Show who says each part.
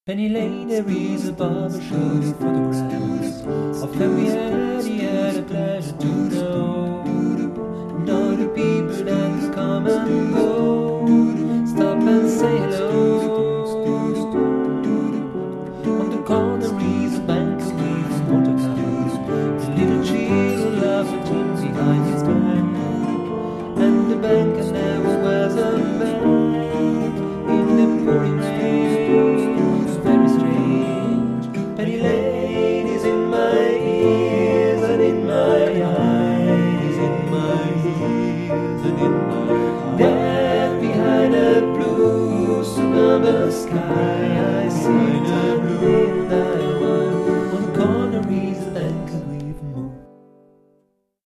Speaker 1: Penny Lane, there is a barber showing photographs of Henriette. He had a pleasure to know. And all the people that come and go.